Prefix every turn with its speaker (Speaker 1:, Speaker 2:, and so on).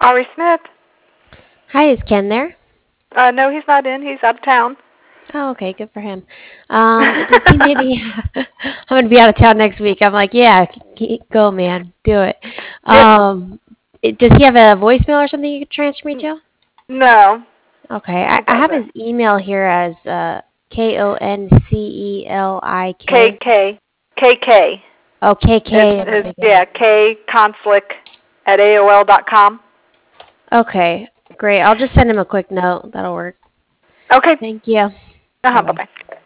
Speaker 1: Ari Smith?
Speaker 2: Hi, is Ken there?
Speaker 1: No, he's not in. He's out of town.
Speaker 2: Oh, okay, good for him. Does he maybe? I'm gonna be out of town next week. I'm like, yeah, go, man, do it.
Speaker 1: Yep.
Speaker 2: Does he have a voicemail or something you could transfer me to?
Speaker 1: No,
Speaker 2: Okay, I,
Speaker 1: he
Speaker 2: I have
Speaker 1: doesn't.
Speaker 2: his email here as KONCELIK.
Speaker 1: KK.
Speaker 2: Oh,
Speaker 1: It's
Speaker 2: KK in the
Speaker 1: his, yeah,
Speaker 2: beginning.
Speaker 1: KConslick at AOL.com.
Speaker 2: Okay, great. I'll just send him a quick note. That'll work.
Speaker 1: Okay.
Speaker 2: Thank you. Bye
Speaker 1: Uh-huh,
Speaker 2: bye.
Speaker 1: bye-bye.